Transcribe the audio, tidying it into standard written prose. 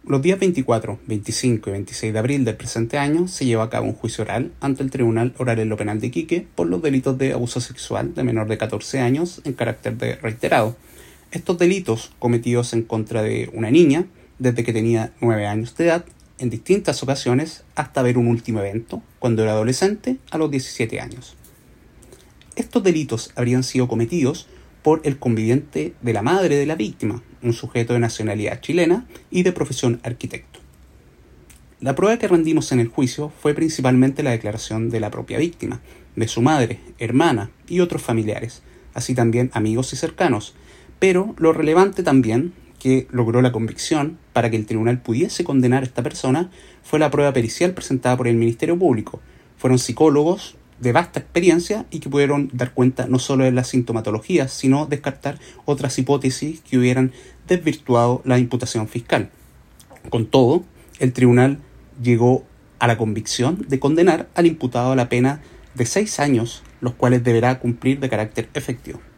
Los días 24, 25 y 26 de abril del presente año se lleva a cabo un juicio oral ante el Tribunal Oral en lo Penal de Iquique por los delitos de abuso sexual de menor de 14 años en carácter de reiterado. Estos delitos cometidos en contra de una niña desde que tenía 9 años de edad en distintas ocasiones hasta ver un último evento cuando era adolescente a los 17 años. Estos delitos habrían sido cometidos por el conviviente de la madre de la víctima, un sujeto de nacionalidad chilena y de profesión arquitecto. La prueba que rendimos en el juicio fue principalmente la declaración de la propia víctima, de su madre, hermana y otros familiares, así también amigos y cercanos, pero lo relevante también que logró la convicción para que el tribunal pudiese condenar a esta persona fue la prueba pericial presentada por el Ministerio Público. Fueron psicólogos de vasta experiencia y que pudieron dar cuenta no solo de las sintomatologías, sino descartar otras hipótesis que hubieran desvirtuado la imputación fiscal. Con todo, el tribunal llegó a la convicción de condenar al imputado a la pena de 6 años, los cuales deberá cumplir de carácter efectivo.